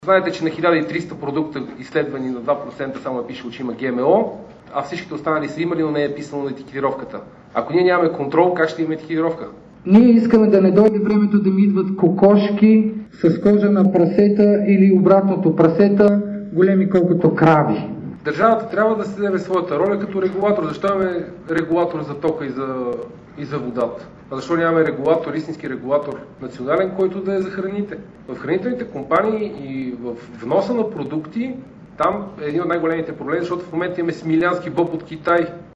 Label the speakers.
Speaker 1: Знаете, че на 1300 продукта изследвани на 2% само е пишело, че има ГМО, а всичките останали са имали, но не е писано на етикетировката. Ако ние нямаме контрол, как ще имаме етикетировка?
Speaker 2: Ние искаме да не дойде времето да ми идват кокошки с кожа на прасета или обратното, прасета големи колкото крави.
Speaker 1: Държавата трябва да се даде своята роля като регулатор. Защо имаме регулатор за тока и за водата? А защо нямаме регулатор, истински регулатор национален, който да е за храните? В хранителните компании и в вноса на продукти, там е един от най-големите проблеми, защото в момента имаме смилянски боб от Китай.